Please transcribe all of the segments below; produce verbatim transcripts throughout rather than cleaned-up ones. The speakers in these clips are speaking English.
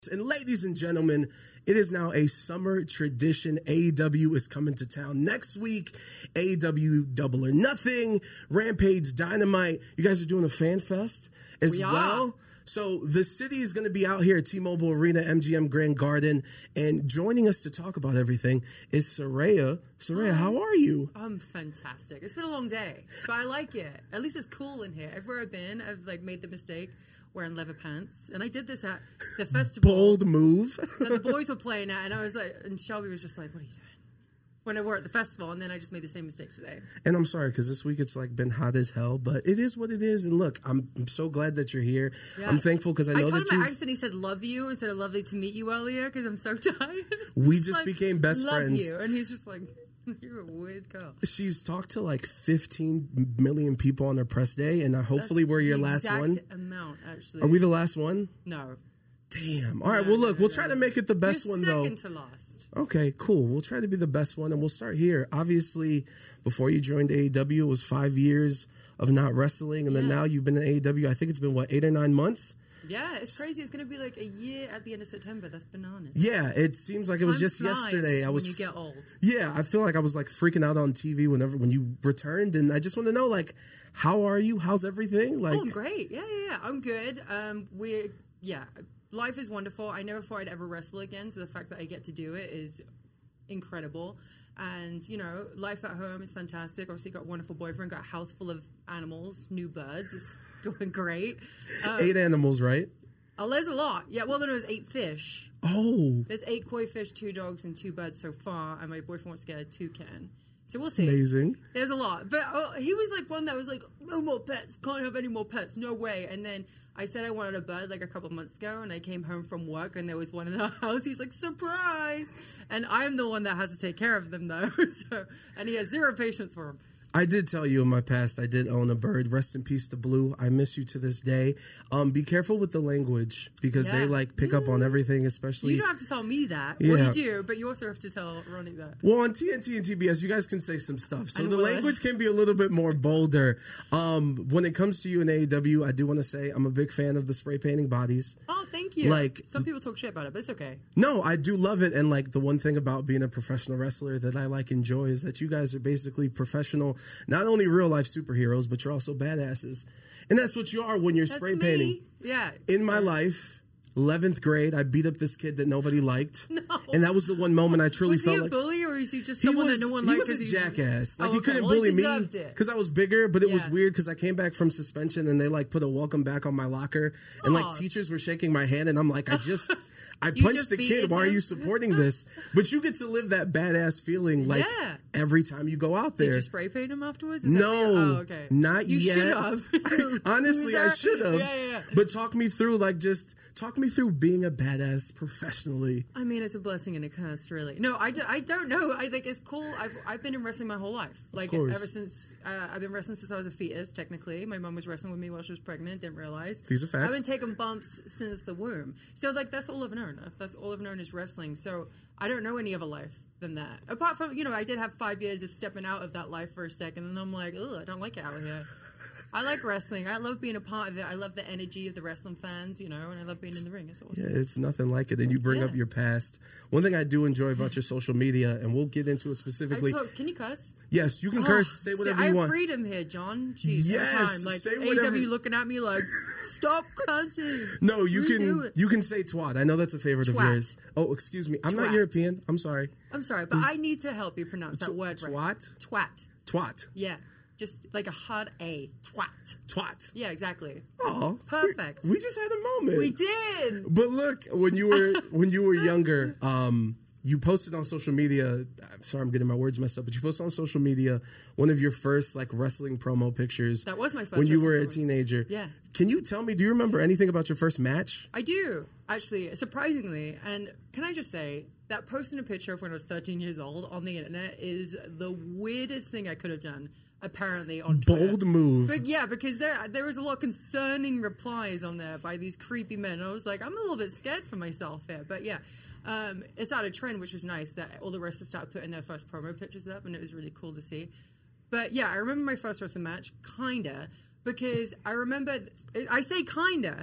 And ladies and gentlemen, it is now a summer tradition. A E W is coming to town next week. A E W Double or Nothing, Rampage Dynamite. You guys are doing a fan fest as we well. Are. So the city is going to be out here at T-Mobile Arena, M G M Grand Garden. And joining us to talk about everything is Saraya. Saraya, um, how are you? I'm fantastic. It's been a long day, but I like it. At least it's cool in here. Everywhere I've been, I've like made the mistake wearing leather pants, and I did this at the festival. Bold move. That the boys were playing at, and I was like, and Shelby was just like, "What are you doing?" When I were at the festival, and then I just made the same mistake today. And I'm sorry because this week it's like been hot as hell, but it is what it is. And look, I'm, I'm so glad that you're here. Yeah. I'm thankful because I know I told that him you. I accidentally said "love you" instead of "lovely to meet you" earlier because I'm so tired. We just like, became best love friends. You, and he's just like, "You're a weird girl." She's talked to like fifteen million people on her press day, and hopefully That's we're your the last exact one. Amount actually. Are we the last one? No. Damn. All right. No, well, look, no, we'll no. try to make it the best You're one, second though. to last. Okay, cool. We'll try to be the best one, and we'll start here. Obviously, before you joined A E W, it was five years of not wrestling, and then Yeah. now you've been in A E W. I think it's been, what, eight or nine months? Yeah, it's crazy. It's going to be like a year at the end of September. That's bananas. Yeah, it seems like it was Time just flies yesterday. I was when you get old. Yeah, I feel like I was like freaking out on T V whenever when you returned, and I just want to know, like, how are you? How's everything? Like, Oh, I'm great. Yeah, yeah, yeah. I'm good. Um, we, yeah, life is wonderful. I never thought I'd ever wrestle again, so the fact that I get to do it is incredible. And, you know, life at home is fantastic. Obviously, got a wonderful boyfriend, got a house full of animals, new birds. It's going great. Um, eight animals, right? Oh, there's a lot. Yeah, well, there was eight fish. Oh, There's eight koi fish, two dogs, and two birds so far, and my boyfriend wants to get a toucan. So we'll see. amazing. There's a lot. But uh, he was like one that was like, no more pets, can't have any more pets, no way. And then I said I wanted a bird like a couple of months ago, and I came home from work, and there was one in our house. He was like, surprise! And I'm the one that has to take care of them, though. so, and he has zero patience for them. I did tell you in my past I did own a bird. Rest in peace to Blue. I miss you to this day. Um, be careful with the language because Yeah. they like pick up on everything, especially. You don't have to tell me that. Yeah. Well, you do, but you also have to tell Ronnie that. Well, on T N T and T B S, you guys can say some stuff. So I the would. language can be a little bit more bolder. Um, when it comes to you in A E W, I do want to say I'm a big fan of the spray painting bodies. Oh, thank you. Like- Some people talk shit about it, but it's okay. No, I do love it. And like the one thing about being a professional wrestler that I like enjoy is that you guys are basically professional, not only real life superheroes, but you're also badasses. And that's what you are when you're That's spray me. painting. Yeah. In my life, eleventh grade, I beat up this kid that nobody liked. No. And that was the one moment I truly Was he felt a like bully, or is he just he someone was, that no one he liked? was a 'cause he- jackass. Like Oh, he okay. couldn't Well, he bully me deserved it. because I was bigger, but it was Yeah. weird because I came back from suspension and they like put a welcome back on my locker, and like Aw. teachers were shaking my hand, and I'm like, I just. I You punched just the kid. beaten Why are him? you supporting this? But you get to live that badass feeling like Yeah. every time you go out there. Did you spray paint him afterwards? Is that No, the- oh, okay. not you yet. should have. Honestly, I Loser. should have. Yeah, yeah, yeah. But talk me through, like, just talk me through being a badass professionally. I mean, it's a blessing and a curse, really. No, I, do, I don't know. I think it's cool. I've, I've been in wrestling my whole life. Like, course. ever since, uh, I've been wrestling since I was a fetus, technically. My mom was wrestling with me while she was pregnant, didn't realize. These are facts. I've been taking bumps since the womb. So, like, that's all I've known. That's all I've known is wrestling. So, I don't know any other life than that. Apart from, you know, I did have five years of stepping out of that life for a second, and I'm like, ugh, I don't like it out here. I like wrestling. I love being a part of it. I love the energy of the wrestling fans, you know, and I love being in the ring. It's awesome. Yeah, it's nothing like it. And you bring Yeah. up your past. One thing I do enjoy about your social media, and we'll get into it I specifically. talk, can you cuss? Yes, you can Oh, curse, say whatever see, I you have want. freedom here, John. Jeez, every Yes, time. Like, say A whatever- E W looking at me like, stop cussing. No, you Redo can it. you can say twat. I know that's a favorite of Twat. yours. Oh, excuse me. I'm not Twat. European. I'm sorry. I'm sorry, but I need to help you pronounce that word right. Twat? Twat. Twat. Yeah. Just like a hard A. Twat. Twat. Yeah, exactly. Oh, Perfect. We, we just had a moment. We did. But look, when you were when you were younger, um, you posted on social media. I'm sorry, I'm getting my words messed up, but you posted on social media one of your first like wrestling promo pictures. That was my first when you wrestling were a promo. teenager. Yeah. Can you tell me? Do you remember anything about your first match? I do, actually, surprisingly. And can I just say, that posting a picture of when I was thirteen years old on the internet is the weirdest thing I could have done, apparently, on Twitter. Bold move. But yeah, because there there was a lot of concerning replies on there by these creepy men. And I was like, I'm a little bit scared for myself here. But yeah, um, it started a trend, which was nice, that all the wrestlers started putting their first promo pictures up, and it was really cool to see. But yeah, I remember my first wrestling match, kinda, because I remember, I say kinda,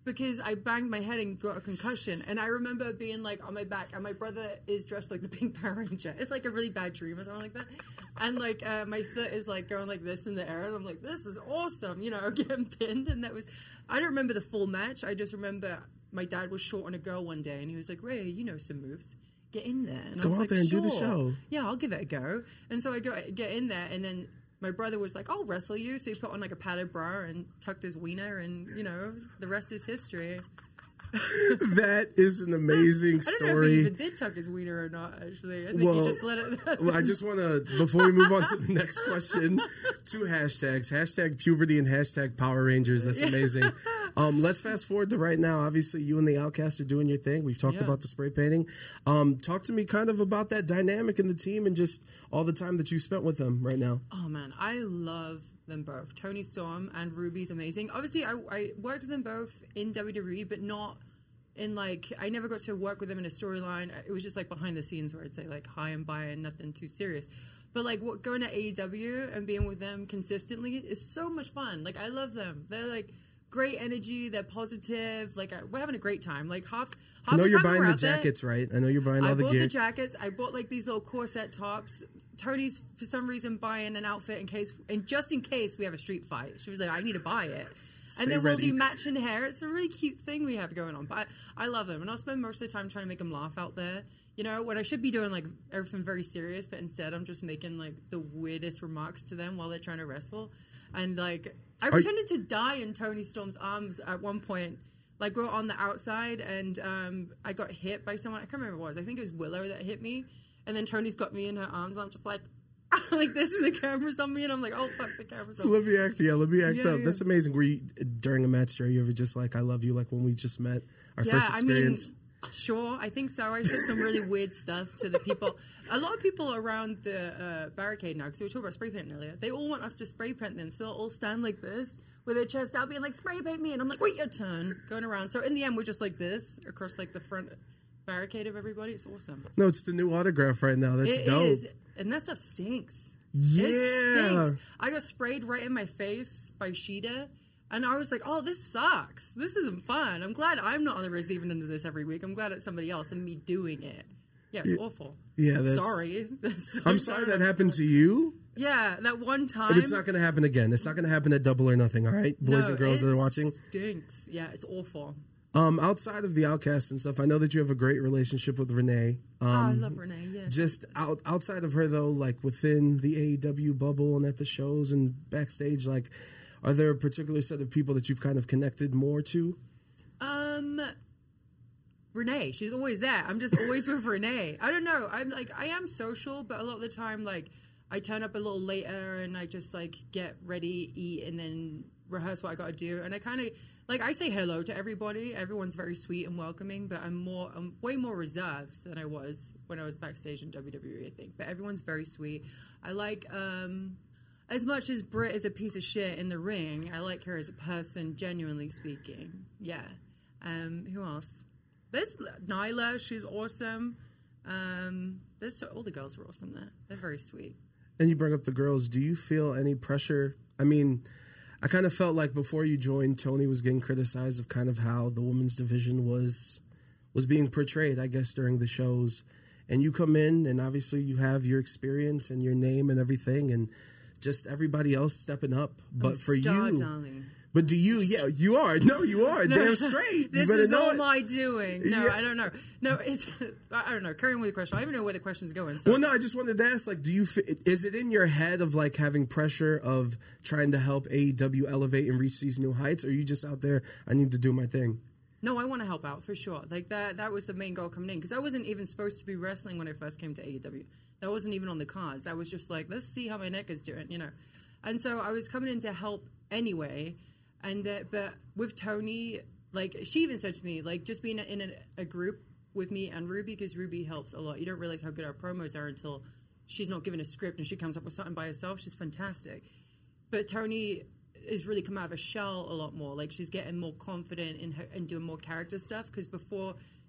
because I banged my head and got a concussion. And I remember being like on my back, and my brother is dressed like the Pink Power Ranger. It's like a really bad dream or something like that. And like uh, my foot is like going like this in the air, and I'm like, this is awesome, you know, getting pinned. And that was, I don't remember the full match. I just remember my dad was short on a girl one day, and he was like, Ray, you know some moves. Get in there. And Go I was out like, there and sure. do the show. Yeah, I'll give it a go. And so I go get in there, and then my brother was like, I'll wrestle you. So he put on like a padded bra and tucked his wiener, and, you know, the rest is history. That is an amazing I don't story. know if he even did tuck his wiener or not, actually. I think Well, he just let it... well, I just want to, before we move on to the next question, two hashtags. Hashtag puberty and hashtag Power Rangers. That's amazing. Um, let's fast forward to right now. Obviously, you and the Outcast are doing your thing. We've talked Yeah. about the spray painting. Um, talk to me kind of about that dynamic in the team and just all the time that you spent with them right now. Oh, man. I love them both. Tony Storm and Ruby's amazing. Obviously, I, I worked with them both in W W E, but not in, like, I never got to work with them in a storyline. It was just, like, behind the scenes where I'd say, like, hi and bye and nothing too serious. But, like, what, going to A E W and being with them consistently is so much fun. Like, I love them. They're, like, great energy. They're positive. Like, I, we're having a great time. Like, half, half I know the you're time buying we're the out there, jackets, right? I know you're buying all I the bought gear. the jackets. I bought like these little corset tops. Tony's for some reason buying an outfit in case, and just in case we have a street fight. She was like, "I need to buy it," Stay and then ready. we'll do matching hair. It's a really cute thing we have going on. But I, I love them, and I'll spend most of the time trying to make them laugh out there. You know, when I should be doing like everything very serious, but instead I'm just making like the weirdest remarks to them while they're trying to wrestle. And like, I Are- pretended to die in Tony Storm's arms at one point. Like, we were on the outside, and um, I got hit by someone. I can't remember what it was. I think it was Willow that hit me. And then Tony's got me in her arms, and I'm just like, like this, and the camera's on me, and I'm like, oh, fuck, the camera's on me. Let me act, yeah, let me act Yeah, up. yeah. That's amazing. Were you, during a match, are you ever just like, I love you, like when we just met, our Yeah, first I mean, experience? sure. I think so. I said some really weird stuff to the people. A lot of people around the uh, barricade now, because we were talking about spray painting earlier, they all want us to spray paint them. So they'll all stand like this with their chest out being like, spray paint me. And I'm like, wait your turn. Going around. So in the end, we're just like this across like the front barricade of everybody. It's awesome. No, it's the new autograph right now. That's It dope. is. And that stuff stinks. Yeah. It stinks. I got sprayed right in my face by Sheeta. And I was like, oh, this sucks. This isn't fun. I'm glad I'm not on the receiving end of this every week. I'm glad it's somebody else and me doing it. Yeah, it's awful. Yeah, that's- Sorry. so I'm sorry that happened to you. Yeah, that one time. But it's not going to happen again. It's not going to happen at Double or Nothing, all right? Boys No, and girls that it are watching. stinks. Yeah, it's awful. Um, outside of the Outcast and stuff, I know that you have a great relationship with Renee. Um, oh, I love Renee, yeah. Just out, outside of her, though, like within the A E W bubble and at the shows and backstage, like, are there a particular set of people that you've kind of connected more to? Um, Renee, she's always there. I'm just always with Renee. I don't know. I'm like, I am social, but a lot of the time, like, I turn up a little later and I just like get ready, eat, and then rehearse what I got to do. And I kind of like I say hello to everybody. Everyone's very sweet and welcoming, but I'm more, I'm way more reserved than I was when I was backstage in W W E. I think, but everyone's very sweet. I like um. As much as Britt is a piece of shit in the ring, I like her as a person, genuinely speaking. Yeah. Um, who else? There's Nyla. She's awesome. Um, there's so, all the girls are awesome there. They're very sweet. And you bring up the girls. Do you feel any pressure? I mean, I kind of felt like before you joined, Tony was getting criticized of kind of how the women's division was was being portrayed, I guess, during the shows. And you come in, and obviously you have your experience and your name and everything, and just everybody else stepping up. But I'm for star, you, darling. but do you? Yeah, you are. No, you are. Damn straight. This you better is know all it. my doing. No, Yeah. I don't know. No, it's I don't know. Carrying with the question. I don't even know where the question's going. So. Well, no, I just wanted to ask, like, do you, fi- is it in your head of, like, having pressure of trying to help A E W elevate and reach these new heights, or are you just out there, I need to do my thing? No, I want to help out for sure. Like that that was the main goal coming in because I wasn't even supposed to be wrestling when I first came to A E W. That wasn't even on the cards. I was just like, let's see how my neck is doing, you know. And so I was coming in to help anyway. And that, but with Tony, like she even said to me, like just being in a, a group with me and Ruby, because Ruby helps a lot. You don't realize how good our promos are until she's not given a script and she comes up with something by herself. She's fantastic. But Tony is really come out of a shell a lot more. Like she's getting more confident in her and doing more character stuff because before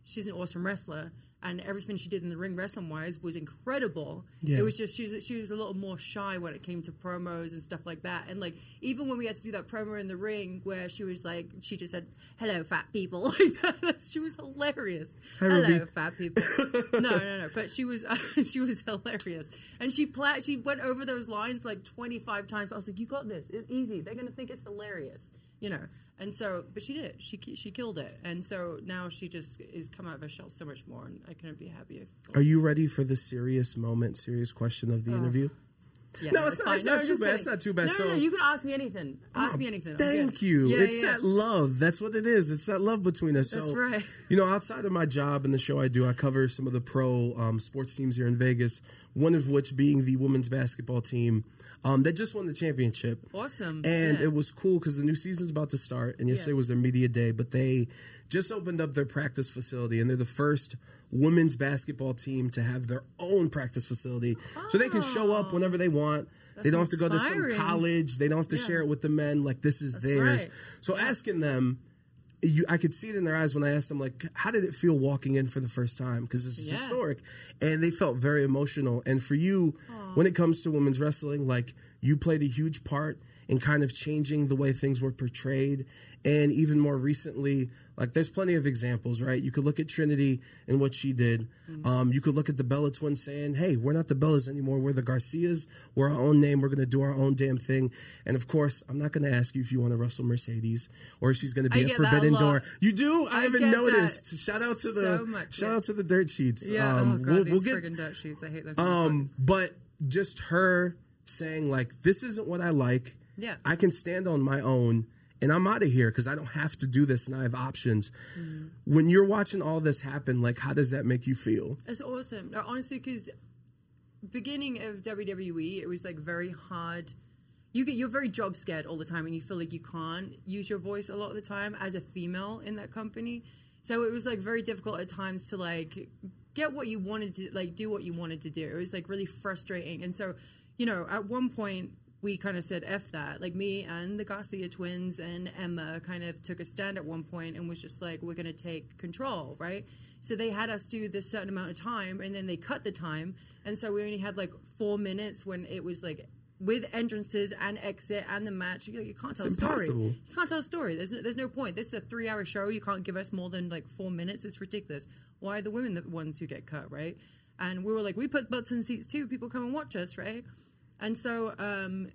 she's an awesome wrestler. And everything she did in the ring, wrestling-wise, was incredible. Yeah. It was just she was she was a little more shy when it came to promos and stuff like that. And like even when we had to do that promo in the ring, where she was like, she just said, "Hello, fat people," like that. She was hilarious. Hi, Hello, Ruby. fat people. no, no, no. But she was uh, she was hilarious, and she pla- she went over those lines like twenty-five times. But I was like, "You got this. It's easy. They're gonna think it's hilarious." You know, and so, but she did it. She she killed it, and so now she just is come out of her shell so much more, and I couldn't be happier. Are you ready for the serious moment, serious question of the Oh. interview? Yeah, No, that's it's not- fine. it's not too just bad. kidding. It's not too bad. No, no, So- no, you can ask me anything. Ask me anything. I'm Thank good. you. Yeah, it's yeah. that love. That's what it is. It's that love between us. That's so, right. You know, outside of my job and the show I do, I cover some of the pro um, sports teams here in Vegas, one of which being the women's basketball team um, that just won the championship. Awesome. And Yeah. it was cool because the new season's about to start, and yesterday Yeah. was their media day, but they just opened up their practice facility, and they're the first women's basketball team to have their own practice facility. So they can show up whenever they want. They don't have to go to some inspiring. college. They don't have to Yeah. share it with the men. Like, this is theirs. right. So asking them, you, I could see it in their eyes when I asked them, like, how did it feel walking in for the first time? Because this is Yeah. historic. And they felt very emotional. And for you, when it comes to women's wrestling, like, you played a huge part in kind of changing the way things were portrayed. And even more recently, like, there's plenty of examples, right? You could look at Trinity and what she did. Mm-hmm. Um, you could look at the Bella twins saying, hey, we're not the Bellas anymore. We're the Garcias. We're our own name. We're going to do our own damn thing. And, of course, I'm not going to ask you if you want to wrestle Mercedes or if she's going to be I at get that a Forbidden lot. Door. You do? I, I haven't get noticed. that Shout out to the so much, shout yeah. out to the dirt sheets. Yeah. Um, oh god, we'll, these we'll get friggin' dirt sheets. I hate those. um, motherfuckers. but just her saying, like, this isn't what I like. Yeah. I can stand on my own, and I'm out of here because I don't have to do this, and I have options. Mm. When you're watching all this happen, like, how does that make you feel? It's awesome. No, honestly, because beginning of W W E, it was like very hard. You get you're very job scared all the time, and you feel like you can't use your voice a lot of the time as a female in that company. So it was like very difficult at times to like get what you wanted to like do what you wanted to do. It was like really frustrating. And so, you know, at one point we kind of said F that. Like me and the Garcia twins and Emma kind of took a stand at one point and was just like, we're going to take control, right? So they had us do this certain amount of time, and then they cut the time. And so we only had like four minutes when it was like with entrances and exit and the match. You, you can't tell It's a story. impossible. You can't tell a story. There's, there's no point. This is a three-hour show. You can't give us more than like four minutes. It's ridiculous. Why are the women the ones who get cut, right? And we were like, we put butts in seats too. People come and watch us, right? And so um,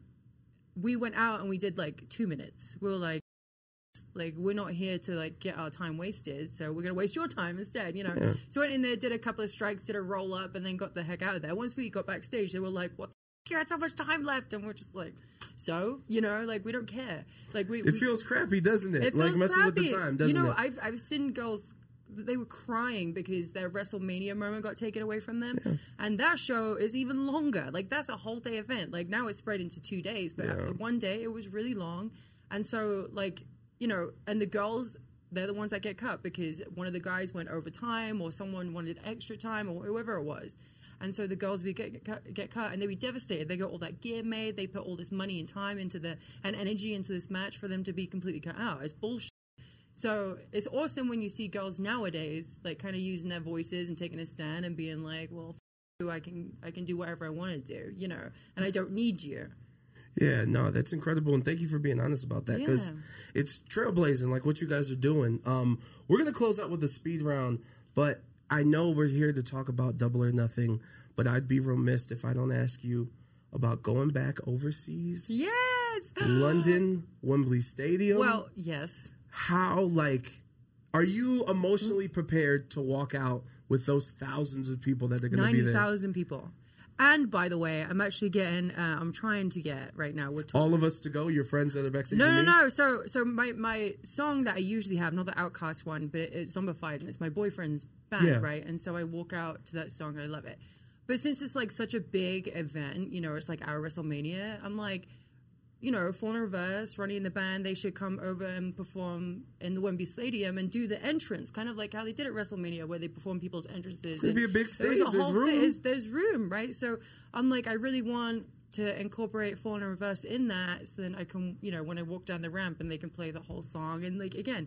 we went out and we did like two minutes. We were like, like we're not here to like get our time wasted, so we're gonna waste your time instead, you know. Yeah. So went in there, did a couple of strikes, did a roll up, and then got the heck out of there. Once we got backstage, they were like, "What? The f- you had so much time left," and we're just like, "So, you know, like we don't care." Like we, It we feels crappy, doesn't it? it like feels messing with the crappy. time, doesn't you know, it? I've I've seen girls. They were crying because their WrestleMania moment got taken away from them, yeah. and that show is even longer. Like that's a whole day event. Like now it's spread into two days, but Yeah. one day it was really long, and so like you know, and the girls, they're the ones that get cut because one of the guys went overtime or someone wanted extra time or whoever it was. And so the girls would get, get, cut, get cut and they'd be devastated. They got all that gear made. They put all this money and time into the, and energy into this match for them to be completely cut out. It's bullshit. So it's awesome when you see girls nowadays, like kind of using their voices and taking a stand and being like, well, f- you, I can, I can do whatever I want to do, you know, and I don't need you. Yeah, no, that's incredible, and thank you for being honest about that because Yeah. it's trailblazing, like what you guys are doing. Um, we're gonna close out with a speed round, but I know we're here to talk about Double or Nothing, but I'd be remiss if I don't ask you about going back overseas. Yes. London, Wembley Stadium. Well, yes. How, like, are you emotionally prepared to walk out with those thousands of people that are going to be ninety there? thousand people. And by the way, I'm actually getting, uh, I'm trying to get right now. We're talking. All of us to go, your friends that are backstage No, with no, me? no. So, so my, my song that I usually have, not the Outcast one, but it's Zombified, and it's my boyfriend's band, Yeah. right? And so I walk out to that song, and I love it. But since it's like such a big event, you know, it's like our WrestleMania, I'm like, you know, Fawn Reverse, Ronnie and the band, they should come over and perform in the Wembley Stadium and do the entrance, kind of like how they did at WrestleMania, where they perform people's entrances. It'd be a big There was stage, a there's whole room. thi- there's, there's room, right? So I'm like, I really want to incorporate Fawn Reverse in that, so then I can, you know, when I walk down the ramp and they can play the whole song. And like, again,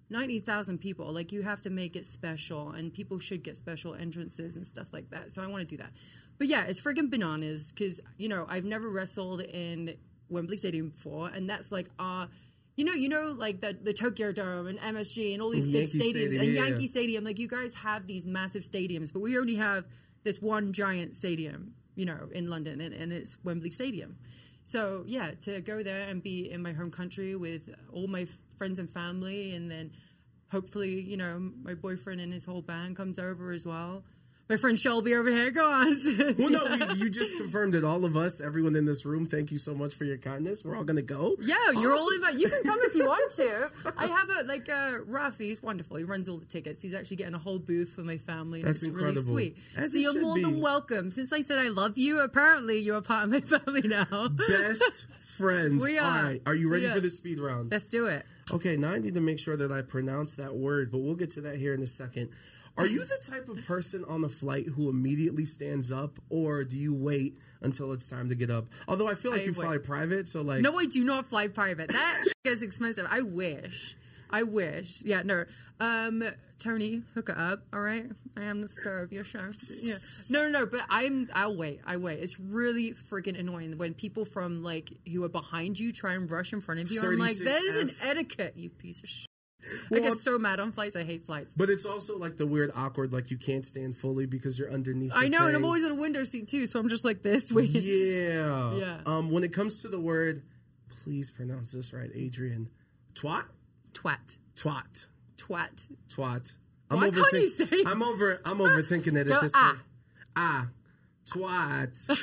ninety thousand people. Like, you have to make it special, and people should get special entrances and stuff like that. So I want to do that. But yeah, it's friggin' bananas because, you know, I've never wrestled in Wembley Stadium before, and that's like, uh, you know, you know, like the, the Tokyo Dome and M S G and all these big Yankee stadiums Stadium, and yeah. Yankee Stadium. Like, you guys have these massive stadiums, but we only have this one giant stadium, you know, in London, and, and it's Wembley Stadium. So yeah, to go there and be in my home country with all my f- friends and family, and then hopefully, you know, my boyfriend and his whole band comes over as well. My friend Shelby over here, go on. Well, no, you, you just confirmed it. All of us, everyone in this room, thank you so much for your kindness. We're all going to go. Yeah, you're all invited. You can come if you want to. I have a, like, uh, Rafi, he's wonderful. He runs all the tickets. He's actually getting a whole booth for my family. And That's it's incredible. really sweet. As so it you're should more be. than welcome. Since I said I love you, apparently you're a part of my family now. Best friends. We are. All right. Are you ready Yeah. for the speed round? Let's do it. Okay, now I need to make sure that I pronounce that word, but we'll get to that here in a second. Are you the type of person on the flight who immediately stands up, or do you wait until it's time to get up? Although I feel like I you wait. fly private, so like... No, I do not fly private. That shit is expensive. I wish. I wish. Yeah, no. Um, Tony, hook it up, all right? I am the star of your show. Yeah. No, no, no, but I'm, I'll wait. I wait. It's really freaking annoying when people from, like, who are behind you try and rush in front of you. I'm like, there's an thirty-six F. etiquette, you piece of shit. Well, I get it's- so mad on flights. I hate flights. But it's also like the weird awkward, like you can't stand fully because you're underneath the I know, and I'm thing. always in a window seat, too, so I'm just like this. Waiting. Yeah. Yeah. Um, when it comes to the word, please pronounce this right, Adrian. Twat? Twat. Twat. Twat. Twat. I'm Why can't you say- I'm over. I'm overthinking it Go, at this ah. point. Ah, twat.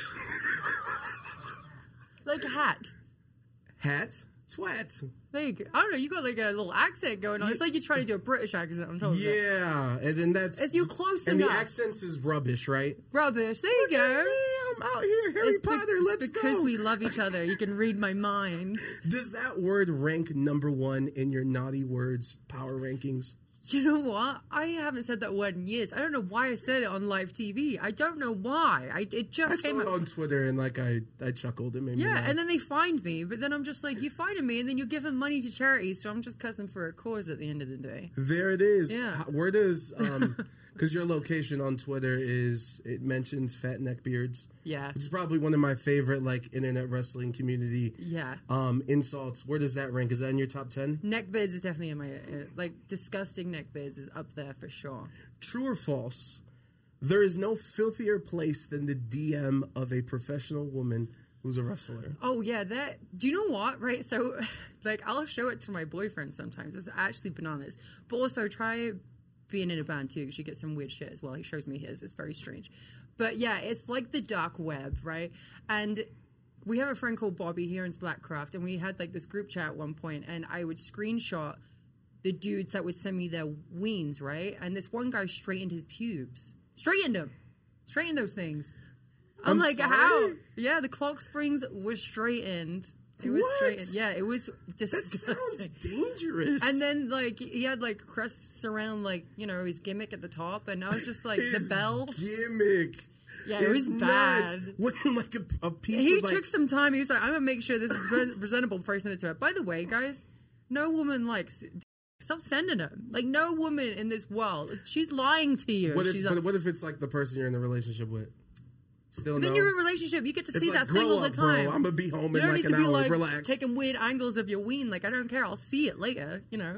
Like a hat. Hat. Twat. There you go. I don't know. You got like a little accent going on. It's like you're trying to do a British accent. I'm talking about. Yeah, and then that's. It's you close and enough. the accents is rubbish, right? Rubbish. There you Hey, go. I'm out here, Harry It's, be- Potter. it's let's because go. we love each other. You can read my mind. Does that word rank number one in your naughty words power rankings? You know what? I haven't said that word in years. I don't know why I said it on live T V. I don't know why. I it just I saw came it out. on Twitter and like I, I chuckled. It made me Yeah, laugh. and then they fined me, but then I'm just like, you fined me, and then you're giving money to charities, so I'm just cussing for a cause at the end of the day. There it is. Yeah. How- Where does um because your location on Twitter is it mentions fat neck beards, Yeah. which is probably one of my favorite like internet wrestling community Yeah. um insults. Where does that rank? Is that in your top ten? Neckbeards is definitely in my, uh, like, disgusting neckbeards is up there for sure. True or false? There is no filthier place than the D M of a professional woman who's a wrestler. Oh yeah, that. Do you know what? Right, so like I'll show it to my boyfriend sometimes. It's actually bananas. But also try being in a band too, because you get some weird shit as well. He shows me his. It's very strange. But yeah, it's like the dark web, right? And we have a friend called Bobby here in Blackcraft, and we had like this group chat at one point, and I would screenshot the dudes that would send me their weens, right? And this one guy straightened his pubes. Straightened them. Straightened those things. I'm, I'm like, sorry? how? Yeah, the clock springs were straightened. It was What? straightened. Yeah, it was That disgusting. sounds dangerous. And then, like, he had, like, crests around, like, you know, his gimmick at the top. And I was just like, the His bell. gimmick. Yeah, it is was nuts. bad. When like a, a piece He of like, took some time. He was like, I'm going to make sure this is pre- presentable before I send it to her. By the way, guys, no woman likes... Stop sending them. Like, no woman in this world. She's lying to you. What if, She's but like, what if it's like the person you're in a relationship with? Still then no. you're in a relationship. You get to It's see like, that thing grow all the up, bro. time. I'm gonna be home You in don't like need an to be hour. like Relax. taking weird angles of your ween. Like, I don't care. I'll see it later. You know.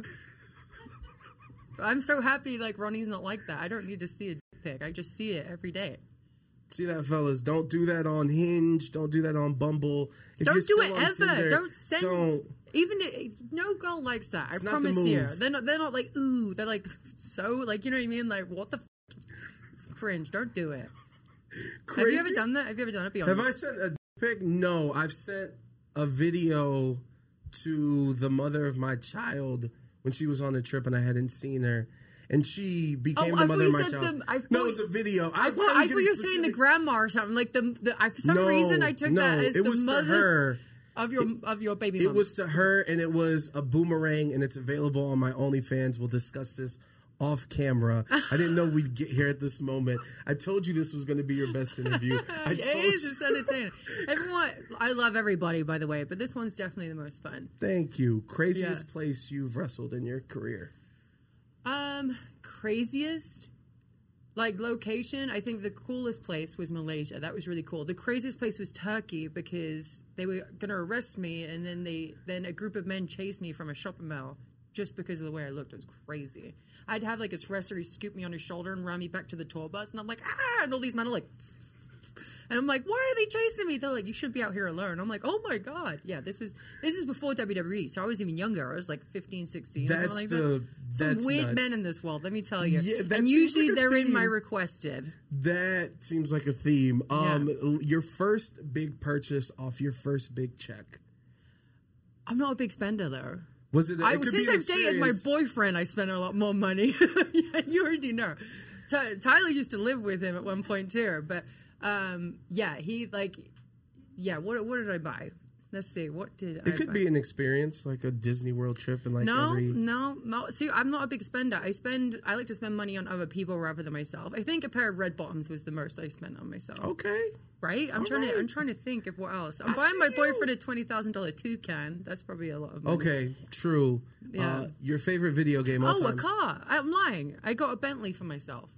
I'm so happy. Like, Ronnie's not like that. I don't need to see a dick pic. I just see it every day. See that, fellas? Don't do that on Hinge. Don't do that on Bumble. If Don't you're do still it on ever. Tinder, Don't send. Don't. Even if, no girl likes that. I It's not promise the you. move. They're not. They're not like ooh. They're like so. Like, you know what I mean? Like, what the? F-? It's cringe. Don't do it. Crazy? Have you ever done that? Have you ever done it? Be honest. Have I sent a pic? No, I've sent a video to the mother of my child when she was on a trip and I hadn't seen her. And she became Oh, the I mother thought of you my said child. the- I no, thought- it was a video. I I, thought, why are I you thought you were getting saying the specific? grandma or something. Like the, the I, for some No, reason I took no, that as it the was mother to her. of your of your baby. It mom. was to her, and it was a boomerang, and it's available on my OnlyFans. We'll discuss this off camera. I didn't know we'd get here at this moment. I told you this was going to be your best interview. I It told is. you. It's entertaining. Everyone, I love everybody, by the way, but this one's definitely the most fun. Thank you. Craziest Yeah. place you've wrestled in your career. Um, craziest, like location. I think the coolest place was Malaysia. That was really cool. The craziest place was Turkey because they were going to arrest me, and then they then a group of men chased me from a shopping mall just because of the way I looked. It was crazy. I'd have like this wrestler scoop me on his shoulder and run me back to the tour bus, and I'm like, ah, and all these men are like. And I'm like, why are they chasing me? They're like, you should be out here alone. I'm like, oh my God. Yeah, this was this is before W W E, so I was even younger. I was like fifteen, sixteen. That's like the that. Some that's weird nuts. men in this world, let me tell you. Yeah, that and seems usually like a they're in my theme. requested. That seems like a theme. Um, Yeah. l- your first big purchase off your first big check. I'm not a big spender though. Was it? I, it could since be an I've dated my experience. boyfriend, I spent a lot more money. Yeah, you already know. Ty Tyler used to live with him at one point too, but um, yeah, he like, yeah. What what did I buy? Let's see. What did I It could buy? be an experience, like a Disney World trip, and like No, every. no, no. See, I'm not a big spender. I spend. I like to spend money on other people rather than myself. I think a pair of red bottoms was the most I spent on myself. Okay. Right? I'm All trying right. to. I'm trying to think of what else. I'm I buying see my you. boyfriend a twenty thousand dollar toucan. That's probably a lot of money. Okay. True. Yeah. Uh, your favorite video game all Oh, a time? car. I'm lying. I got a Bentley for myself.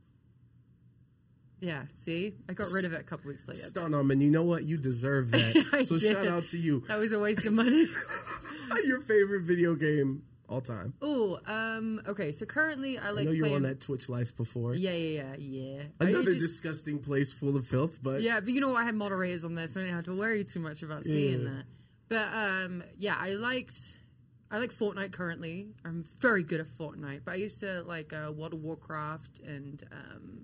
Yeah, see? I got rid of it a couple weeks later. Stun on, and you know what? You deserve that. I so did. shout out to you. That was a waste of money. Your favorite video game all time? Oh, um, okay. So currently I I like know you were playing... on that Twitch life before. Yeah, yeah, yeah, yeah. I Another just- disgusting place full of filth, but Yeah, but you know what? I had moderators on there, so I didn't have to worry too much about seeing Yeah. that. But um, yeah, I liked, I like Fortnite currently. I'm very good at Fortnite, but I used to like uh, World of Warcraft and um,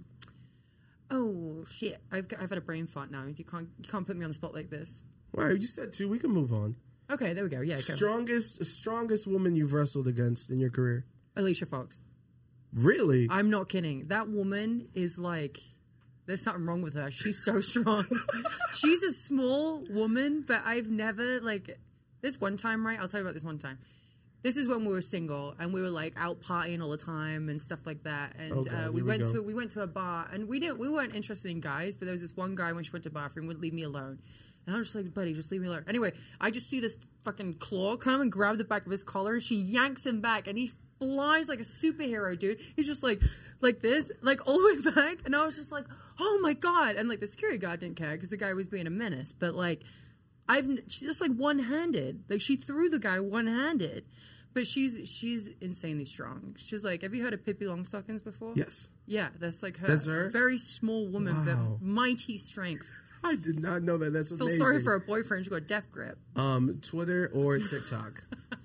oh shit, I've got, I've had a brain fart now. You can't you can't put me on the spot like this. wow, you said two. We can move on. Okay, there we go. Yeah, go. Strongest, strongest woman you've wrestled against in your career? Alicia Fox. Really? I'm not kidding. That woman is like, there's something wrong with her. She's so strong. She's a small woman, but I've never, like, this one time, right? I'll tell you about this one time. This is when we were single and we were like out partying all the time and stuff like that. And Oh, God, uh, here we we went go. to we went to a bar and we didn't we weren't interested in guys, but there was this one guy when she went to the bathroom would leave me alone. And I was just like, buddy, just leave me alone. Anyway, I just see this fucking claw come and grab the back of his collar and she yanks him back and he flies like a superhero, dude. He's just like, like this, like all the way back. And I was just like, oh my God. And like the security guard didn't care because the guy was being a menace. But like, I've, she's just like one-handed. Like she threw the guy one-handed. But she's, she's insanely strong. She's like, have you heard of Pippi Longstockings before? Yes. Yeah, that's like her. That's her? Very small woman, Wow. but mighty strength. I did not know that. That's Feel amazing. sorry for her boyfriend. She got a death grip. Um, Twitter or TikTok?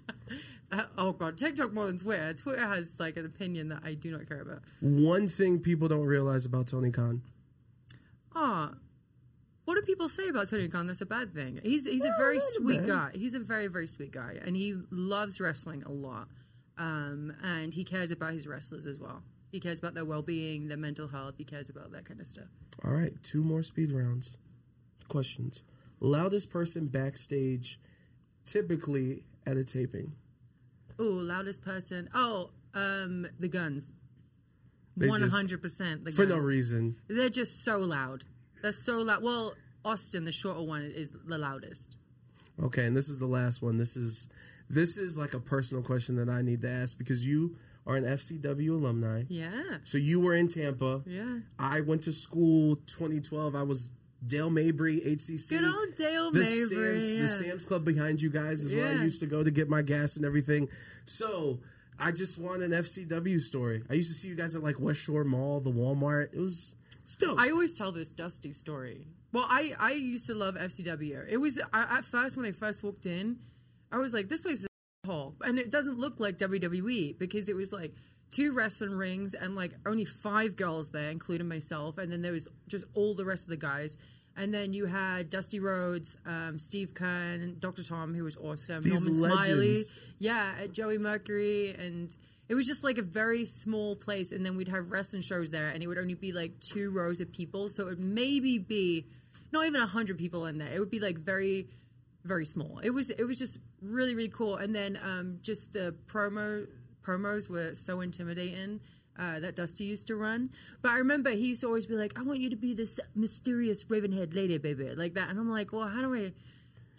Uh, oh God, TikTok more than Twitter. Twitter has like an opinion that I do not care about. One thing people don't realize about Tony Khan. Ah, what do people say about Tony Khan? That's a bad thing. He's he's a very not sweet bad. guy. He's a very very sweet guy, and he loves wrestling a lot. Um, and he cares about his wrestlers as well. He cares about their well being, their mental health. He cares about that kind of stuff. All right, two more speed rounds. Questions. Loudest person backstage, typically at a taping. Oh, loudest person. Oh, um, the Guns. They One just- hundred percent the For Guns. no reason. They're just so loud. They're so loud. Well, Austin, the shorter one, is the loudest. Okay, and this is the last one. This is this is like a personal question that I need to ask because you are an F C W alumni. Yeah. So you were in Tampa. Yeah. I went to school twenty twelve. I was Dale Mabry, H C C. Good old Dale the Mabry. Sam's, yeah. the Sam's Club behind you guys is where I Yeah. used to go to get my gas and everything. So I just want an F C W story. I used to see you guys at like West Shore Mall, the Walmart. It was still. I always tell this Dusty story. Well, I, I used to love F C W. It was, I, at first, when I first walked in, I was like, this place is a hole. And it doesn't look like W W E because it was like two wrestling rings and like only five girls there, including myself. And then there was just all the rest of the guys. And then you had Dusty Rhodes, um, Steve Kern, Doctor Tom, who was awesome, These Norman Smiley. legends. Yeah, at Joey Mercury. And it was just like a very small place. And then we'd have wrestling shows there, and it would only be like two rows of people. So it would maybe be not even one hundred people in there. It would be like very, very small. It was it was just really, really cool. And then um, just the promo promos were so intimidating. Uh, that Dusty used to run. But I remember he used to always be like, I want you to be this mysterious Ravenhead lady, baby. Like that. And I'm like, well, how do I...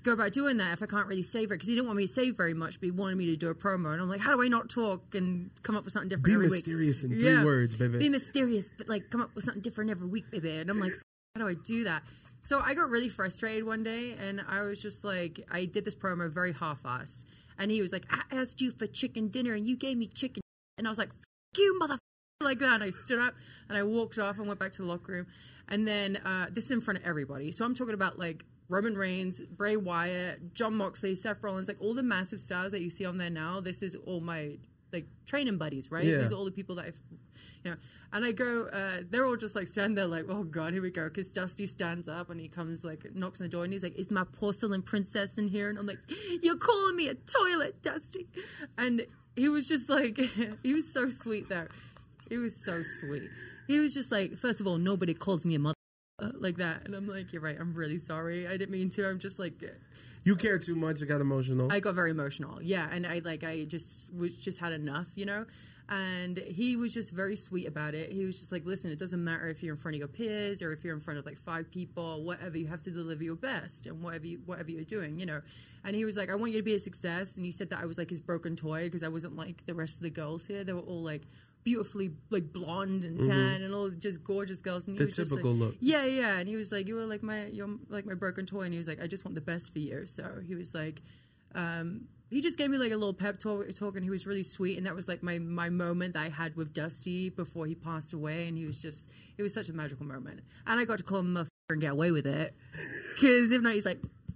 go about doing that if I can't really save it? Because he didn't want me to save very much, but he wanted me to do a promo. And I'm like, how do I not talk and come up with something different Be every mysterious week? in three yeah. words, baby. Be mysterious, but like come up with something different every week, baby. And I'm like, how do I do that? So I got really frustrated one day, and I was just like, I did this promo very half-assed. And he was like, I asked you for chicken dinner, and you gave me chicken. And I was like, fuck you, motherfucker, like that. And I stood up, and I walked off and went back to the locker room. And then uh, this is in front of everybody. So I'm talking about, like, Roman Reigns, Bray Wyatt, John Moxley, Seth Rollins, like, all the massive stars that you see on there now. This is all my, like, training buddies, right? Yeah. These are all the people that I've... You know, and I go, uh, they're all just like standing there like, oh God, here we go. Because Dusty stands up and he comes like, knocks on the door and he's like, is my porcelain princess in here? And I'm like, you're calling me a toilet, Dusty. And he was just like, he was so sweet though. He was so sweet. He was just like, first of all, nobody calls me a mother like that. And I'm like, you're right. I'm really sorry. I didn't mean to. I'm just like... You care too much. I got emotional. I got very emotional. Yeah. And I like, I just was just had enough, you know? And he was just very sweet about it. He was just like, listen, it doesn't matter if you're in front of your peers or if you're in front of like five people or whatever, you have to deliver your best and whatever, you, whatever you're doing, you know. And he was like, I want you to be a success. And he said that I was like his broken toy because I wasn't like the rest of the girls here. They were all like beautifully like blonde and tan mm-hmm. and all just gorgeous girls. And he the was typical just like, look. Yeah, yeah. And he was like, you were like my, you're like my broken toy. And he was like, I just want the best for you. So he was like, um, he just gave me like a little pep talk, talk and he was really sweet. And that was like my, my moment that I had with Dusty before he passed away. And he was just, it was such a magical moment. And I got to call him a and get away with it. Because if not, he's like,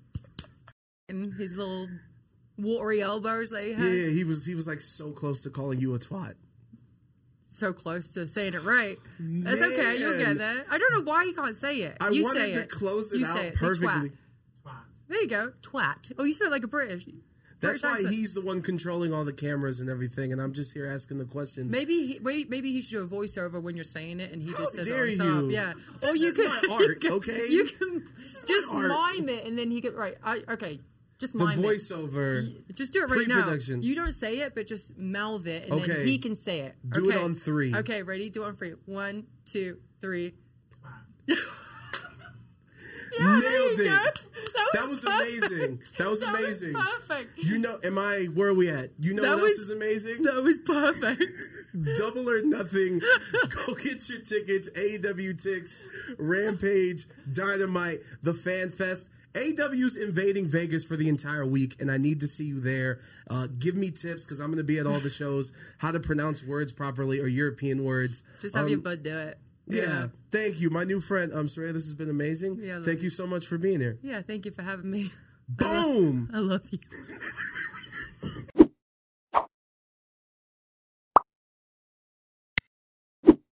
and his little watery elbows. Like, yeah, yeah, he was, he was like so close to calling you a twat. So close to saying it right. Man. That's okay. You'll get there. I don't know why you can't say it. I you wanted say to it. close it you out say it. perfectly. Say twat. Twat. There you go. Twat. Oh, you said it like a British. That's why he's the one controlling all the cameras and everything, and I'm just here asking the questions. Maybe he, wait, maybe he should do a voiceover when you're saying it, and he How just says it dare on top. you? Yeah. This or you is can, my art, you can, okay? You can just art. mime it, and then he could right. I, okay, just the mime voiceover. it. Just do it right now. Pre-production. You don't say it, but just mouth it, and Okay. then he can say it. Do okay. it on three. Okay, ready? Do it on three. One, two, three. Yeah, nailed it. That was, that was amazing. That was that amazing. Was perfect. You know, am I, where are we at? You know that what was, else is amazing? That was perfect. Double or Nothing. Go get your tickets. A E W Tix, Rampage, Dynamite, the Fan Fest. A E W's invading Vegas for the entire week, and I need to see you there. Uh, give me tips, because I'm going to be at all the shows, how to pronounce words properly or European words. Just have um, your bud do it. Yeah. yeah, thank you. My new friend, um, Saraya, this has been amazing. Yeah, thank you. you so much for being here. Yeah, thank you for having me. Boom! I love, I love you.